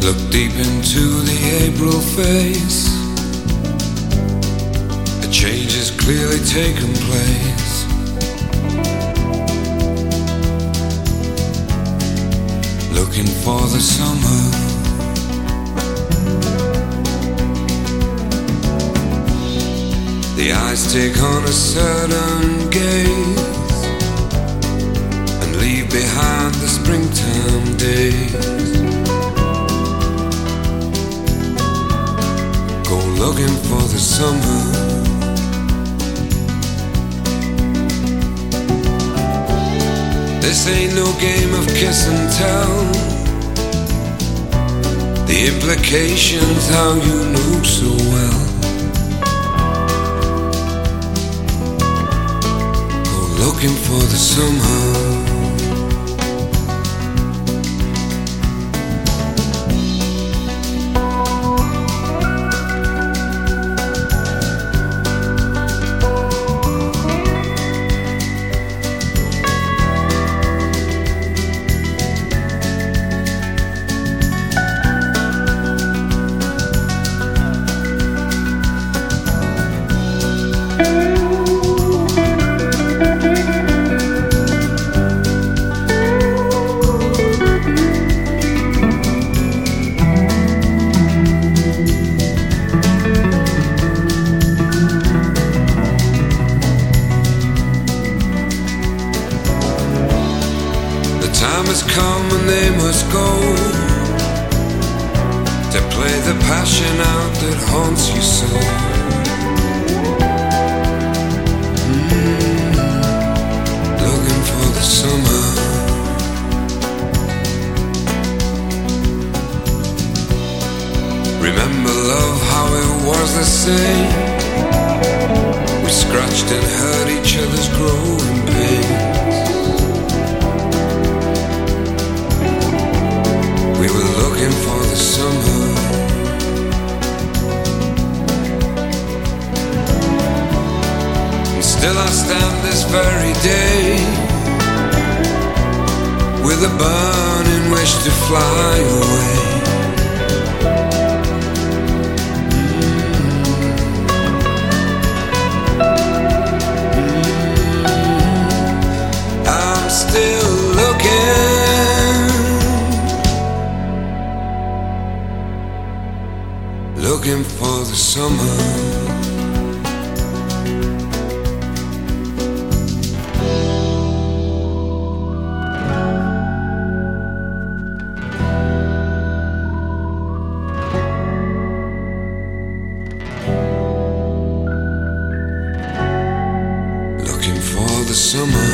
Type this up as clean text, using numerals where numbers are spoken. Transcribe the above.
Look deep into the April face. A change has clearly taken place. Looking for the summer. The eyes take on a certain gaze and leave behind the springtime days. Go looking for the summer. This ain't no game of kiss and tell. The implications how you know so well. Go looking for the summer. Time has come and they must go to play the passion out that haunts you so. Looking for the summer. Remember love, how it was the same. We scratched and hurt each other's growing pains. We were looking for the summer. And still I stand this very day with a burning wish to fly away. I'm still looking for the summer. Looking for the summer.